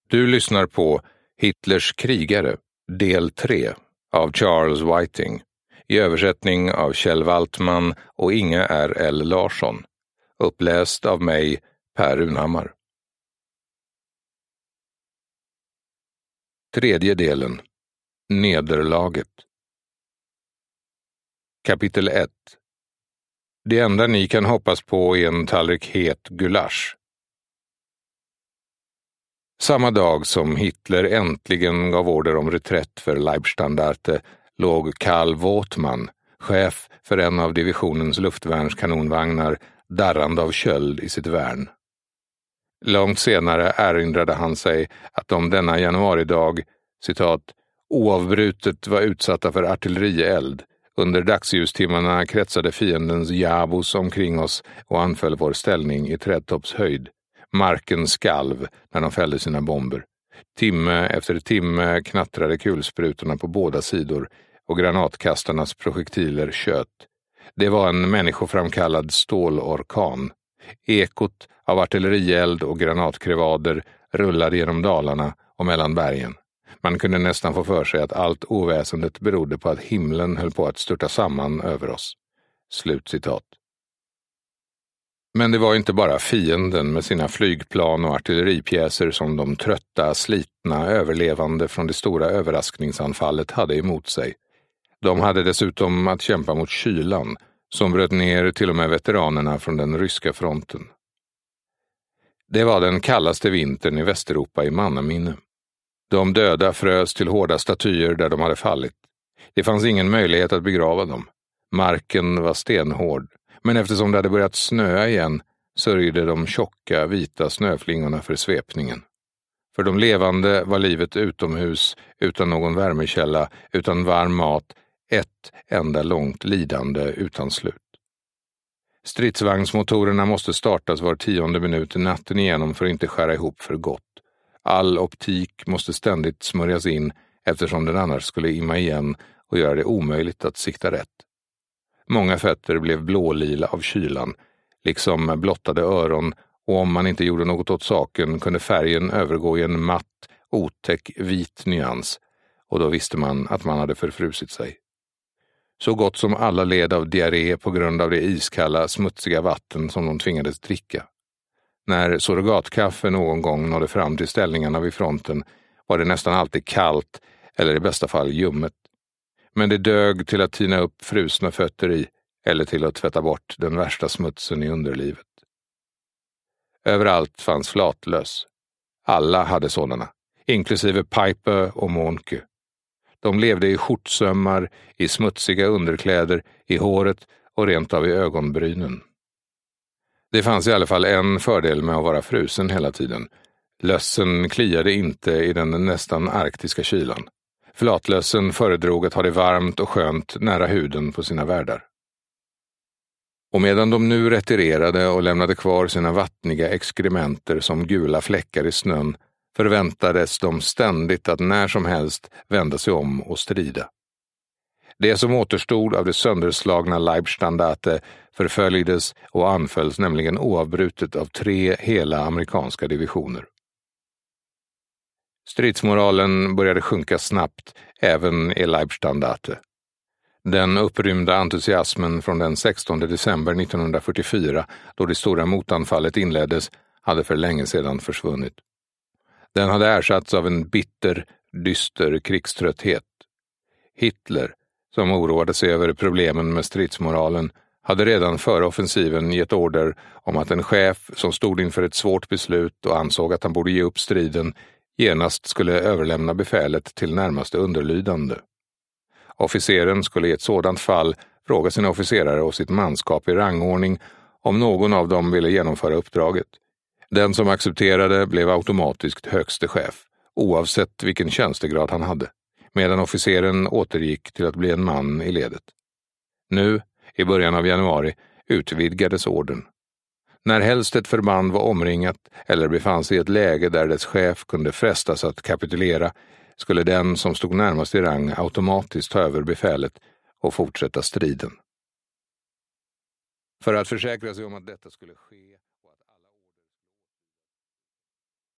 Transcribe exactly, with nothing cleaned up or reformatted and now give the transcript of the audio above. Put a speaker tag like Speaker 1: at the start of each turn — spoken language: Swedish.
Speaker 1: Du lyssnar på Hitlers krigare, del tre av Charles Whiting, i översättning av Kjell Waltman och Inga R L Larsson, uppläst av mig, Per Runhammar. Tredje delen. Nederlaget. Kapitel ett. Det enda ni kan hoppas på är en tallrik het gulasch. Samma dag som Hitler äntligen gav order om reträtt för Leibstandarte låg Karl Wautmann, chef för en av divisionens luftvärnskanonvagnar, darrande av köld i sitt värn. Långt senare erinrade han sig att de denna januaridag, citat, oavbrutet var utsatta för artillerield. Under dagsljustimmarna kretsade fiendens jabos omkring oss och anföll vår ställning i trädtoppshöjd. Marken skalv när de fällde sina bomber. Timme efter timme knattrade kulsprutorna på båda sidor och granatkastarnas projektiler kött. Det var en människoframkallad stålorkan. Ekot av artillerield och granatkrevader rullade genom dalarna och mellan bergen. Man kunde nästan få för sig att allt oväsendet berodde på att himlen höll på att störta samman över oss. Slutcitat. Men det var inte bara fienden med sina flygplan och artilleripjäser som de trötta, slitna, överlevande från det stora överraskningsanfallet hade emot sig. De hade dessutom att kämpa mot kylan, som bröt ner till och med veteranerna från den ryska fronten. Det var den kallaste vintern i Västeuropa i mannaminne. De döda frös till hårda statyer där de hade fallit. Det fanns ingen möjlighet att begrava dem. Marken var stenhård, men eftersom det hade börjat snöa igen sörjde de tjocka vita snöflingorna för svepningen. För de levande var livet utomhus, utan någon värmekälla, utan varm mat, ett enda långt lidande utan slut. Stridsvagnsmotorerna måste startas var tionde minut natten igenom för att inte skära ihop för gott. All optik måste ständigt smörjas in eftersom den annars skulle imma igen och göra det omöjligt att sikta rätt. Många fötter blev blålila av kylan, liksom blottade öron, och om man inte gjorde något åt saken kunde färgen övergå i en matt, otäck, vit nyans, och då visste man att man hade förfrusit sig. Så gott som alla led av diarré på grund av det iskalla, smutsiga vatten som de tvingades dricka. När surrogatkaffe någon gång nådde fram till ställningarna vid fronten var det nästan alltid kallt eller i bästa fall ljummet. Men det dög till att tina upp frusna fötter i eller till att tvätta bort den värsta smutsen i underlivet. Överallt fanns flatlöss. Alla hade sådana, inklusive Piper och Månke. De levde i skjortsömmar, i smutsiga underkläder, i håret och rent av i ögonbrynen. Det fanns i alla fall en fördel med att vara frusen hela tiden. Lössen kliade inte i den nästan arktiska kylan. Flatlössen föredrog att ha det varmt och skönt nära huden på sina värdar. Och medan de nu retirerade och lämnade kvar sina vattniga exkrementer som gula fläckar i snön förväntades de ständigt att när som helst vända sig om och strida. Det som återstod av det sönderslagna Leibstandarte förföljdes och anfölls nämligen oavbrutet av tre hela amerikanska divisioner. Stridsmoralen började sjunka snabbt även i Leibstandarte. Den upprymda entusiasmen från den sextonde december nittonhundrafyrtiofyra, då det stora motanfallet inleddes, hade för länge sedan försvunnit. Den hade ersatts av en bitter, dyster krigströtthet. Hitler, som oroade sig över problemen med stridsmoralen, hade redan före offensiven gett order om att en chef som stod inför ett svårt beslut och ansåg att han borde ge upp striden genast skulle överlämna befälet till närmaste underlydande. Officeren skulle i ett sådant fall fråga sina officerare och sitt manskap i rangordning om någon av dem ville genomföra uppdraget. Den som accepterade blev automatiskt högste chef, oavsett vilken tjänstegrad han hade, medan officeren återgick till att bli en man i ledet. Nu, i början av januari, utvidgades orden. När helst ett förband var omringat eller befann sig i ett läge där dess chef kunde frestas att kapitulera, skulle den som stod närmast i rang automatiskt ta över befälet och fortsätta striden. För att försäkra sig om att detta skulle ske